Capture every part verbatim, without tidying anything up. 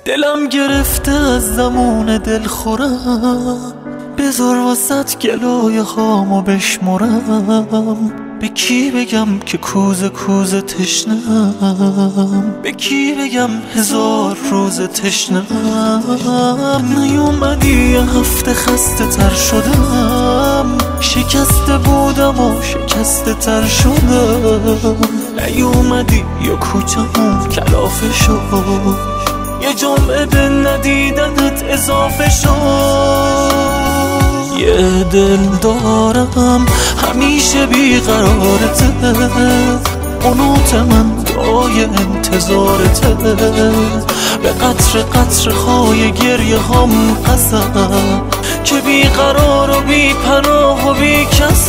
دلم گرفته از زمان دلخورم، بذار واسط گلای هامو بشمرم. به کی بگم که کوزه کوزه تشنم، به کی بگم هزار روز تشنم. نیومدی یه هفته خسته تر شدم، شکسته بودم و شکسته تر شدم. نیومدی یا کوچمون کلافه شد، یه جمعه به ندیدنت اضافه شد. یه دل دارم همیشه بیقرارته، قنوت من دعای انتظارته. به قطر قطر خای گریه هم قسم که بیقرار و بی پناه و بی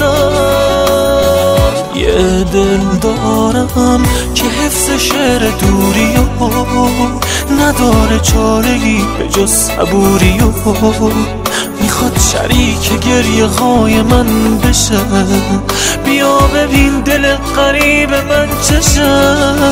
کسم. یه دل دارم که حفظ شعر دوری و نداره چاره‌ای به جز صبوری و میخواد شریک گریه های من بشه. بیا ببین دل غریب من چشه.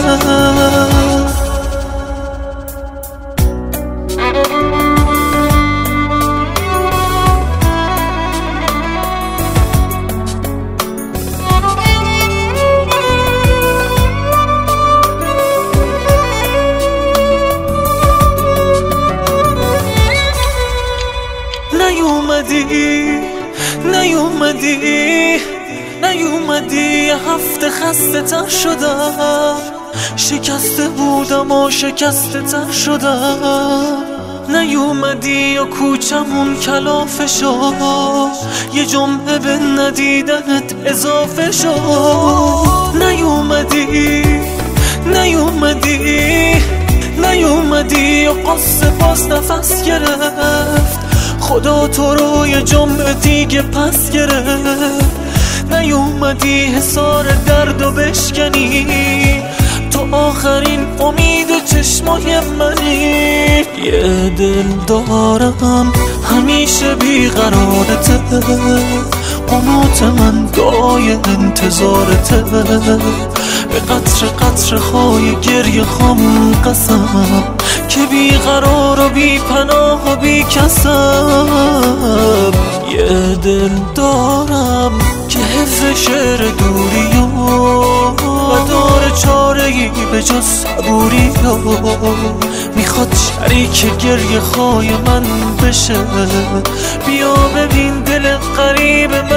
نیومدی نیومدی نیومدی یه هفته خسته تر شدم، شکسته بودم و شکسته تر شدم. نیومدی و کوچمون کلافه شد، یه جمعه به ندیدنت اضافه شد. نیومدی نیومدی نیومدی و قصه باز نفس گرفت، خدا تو رو یه جمعه دیگه پس گرفت. نیومدی حصار درد و بشکنی، تو آخرین امید چشمای منی. یه دل دارم همیشه بیقرارته، قنوت من دعای انتظارته. به قطر قطر خای گریه خام قسم که بیقرار و بی پناه و بی کسم. یه دل دارم که حفظ شعر دوری و داره چاره‌ای به جز صبوری و میخواد شریک گریه های من بشه. بیا ببین دل غریب من